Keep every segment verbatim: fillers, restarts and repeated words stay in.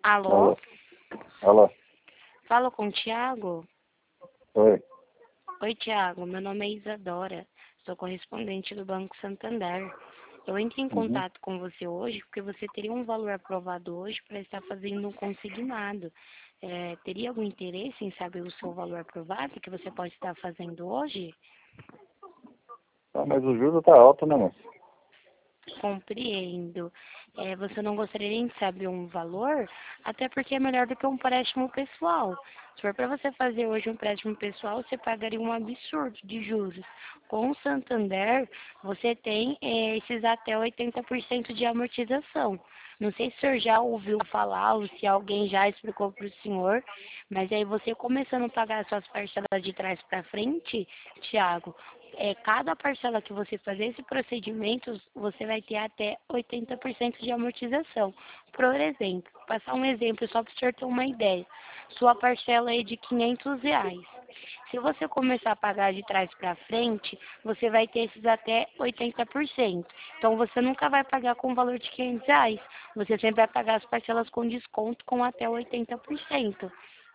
Alô? Alô? Alô? Falo com o Thiago? Oi. Oi, Thiago. Meu nome é Isadora. Sou correspondente do Banco Santander. Eu entrei em Uhum. contato com você hoje porque você teria um valor aprovado hoje para estar fazendo um consignado. É, teria algum interesse em saber o seu valor aprovado que você pode estar fazendo hoje? Ah, mas o juro tá alto, né, moço? Compreendo. É, você não gostaria nem de saber um valor? Até porque é melhor do que um empréstimo pessoal. Se for para você fazer hoje um empréstimo pessoal, você pagaria um absurdo de juros. Com o Santander, você tem é, esses até oitenta por cento de amortização. Não sei se o senhor já ouviu falar ou se alguém já explicou para o senhor, mas aí você começando a pagar suas parcelas de trás para frente, Tiago, é, cada parcela que você fazer esse procedimento, você vai ter até oitenta por cento de amortização. Por exemplo, passar um exemplo só para o senhor ter uma ideia. Sua parcela é de quinhentos reais. Se você começar a pagar de trás para frente, você vai ter esses até oitenta por cento. Então, você nunca vai pagar com o valor de quinhentos reais. Você sempre vai pagar as parcelas com desconto com até oitenta por cento.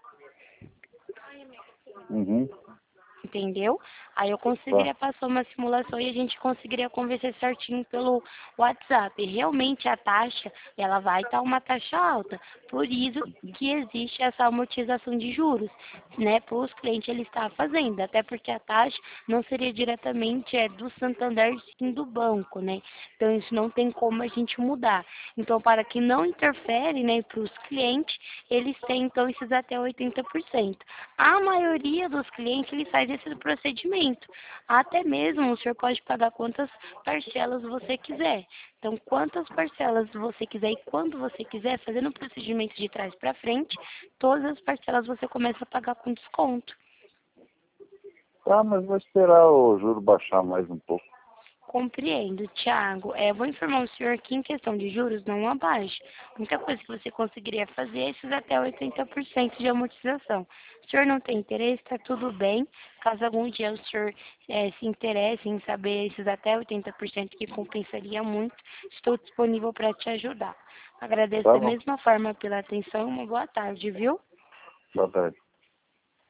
Uhum. Entendeu? Aí eu Tá. conseguiria passar uma simulação e a gente conseguiria conversar certinho pelo WhatsApp. E realmente a taxa, ela vai estar uma taxa alta. Por isso que existe essa amortização de juros, né? Para os clientes ele está fazendo. Até porque a taxa não seria diretamente é, do Santander, sim do banco, né? Então isso não tem como a gente mudar. Então, para que não interfere, né, para os clientes, eles têm então esses até oitenta por cento. A maioria dos clientes, ele faz esse procedimento. Até mesmo o senhor pode pagar quantas parcelas você quiser. Então, quantas parcelas você quiser e quando você quiser, fazendo o procedimento de trás para frente, todas as parcelas você começa a pagar com desconto. Tá, mas vou esperar o juro baixar mais um pouco. Compreendo, Thiago. É, vou informar o senhor que em questão de juros não abaixa. A única coisa que você conseguiria fazer é esses até oitenta por cento de amortização. Se o senhor não tem interesse, está tudo bem. Caso algum dia o senhor é, se interesse em saber esses até oitenta por cento que compensaria muito, estou disponível para te ajudar. Agradeço Tá da bom. mesma forma pela atenção e uma boa tarde, viu? Boa tarde.